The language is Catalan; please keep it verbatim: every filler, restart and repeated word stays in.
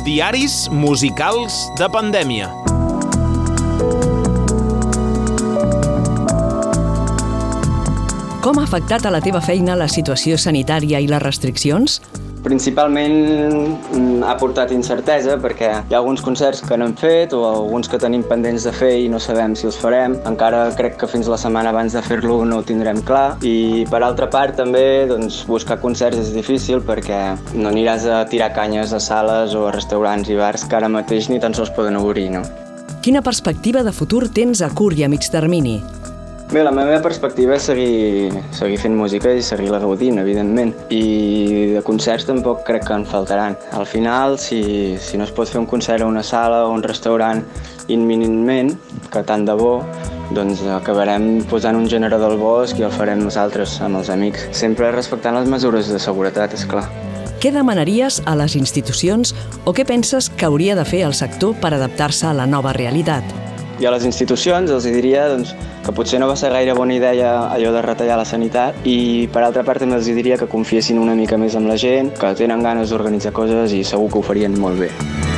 Diaris musicals de pandèmia. Com ha afectat a la teva feina la situació sanitària i les restriccions? Principalment ha portat incertesa perquè hi ha alguns concerts que no hem fet o alguns que tenim pendents de fer i no sabem si els farem. Encara crec que fins la setmana abans de fer-lo no ho tindrem clar. I per altra part també doncs, buscar concerts és difícil perquè no aniràs a tirar canyes a sales o a restaurants i bars que ara mateix ni tan sols poden obrir, no? Quina perspectiva de futur tens a curt i a mig termini? Bé, la meva perspectiva és seguir, seguir fent música i seguir-la gaudint, evidentment. I de concerts tampoc crec que en faltaran. Al final, si, si no es pot fer un concert a una sala o un restaurant imminentment, que tant de bo, doncs acabarem posant un generador al bosc i el farem nosaltres amb els amics. Sempre respectant les mesures de seguretat, és clar. Què demanaries a les institucions o què penses que hauria de fer el sector per adaptar-se a la nova realitat? I a les institucions els diria doncs, que potser no va ser gaire bona idea allò de retallar la sanitat i per altra part també els diria que confiessin una mica més en la gent, que tenen ganes d'organitzar coses i segur que ho farien molt bé.